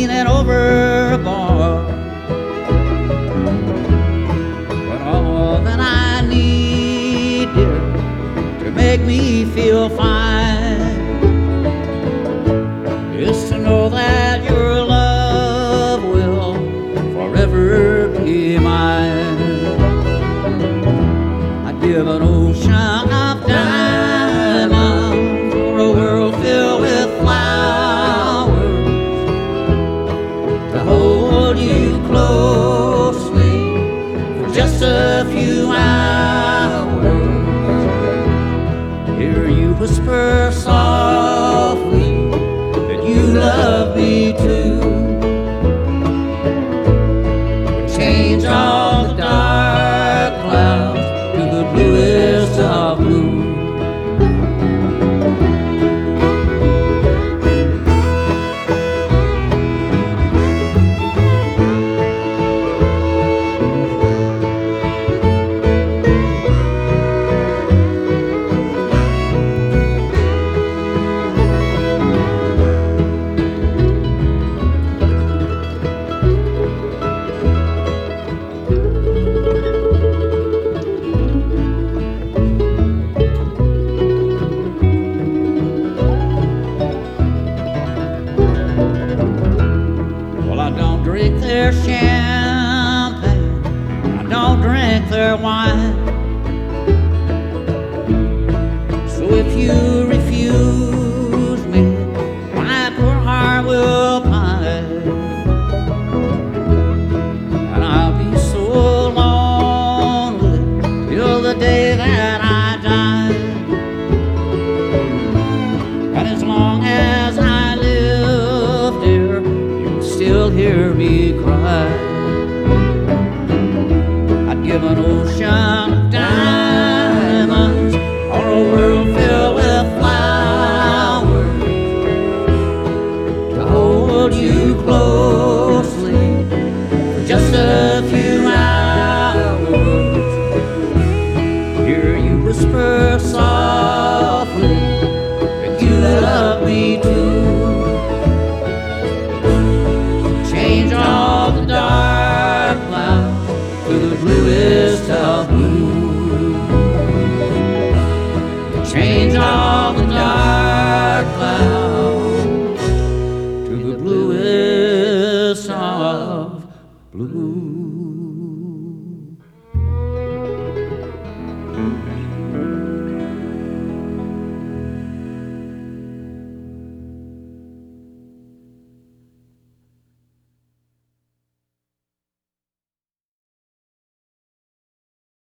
leaning overboard. But all that I need, dear, to make me feel fine is to know that your love will forever be mine. I'd give an ocean of diamonds for a world filled with flowers, to hold you closely for just a few hours. Hear you whisper softly that you love me too. Change all the dark clouds to the bluest of blue. I don't drink their champagne, I don't drink their wine. So if you refuse me, my poor heart will pine, and I'll be so lonely till the day that I die. And as long as I live, dear, still hear me cry. I'd give an ocean of diamonds or a world filled with flowers, to hold you closely for just a few hours. Hear you whisper softly that you love me too. Change all the dark clouds to the bluest of blue. Change all the dark clouds to the bluest of blue.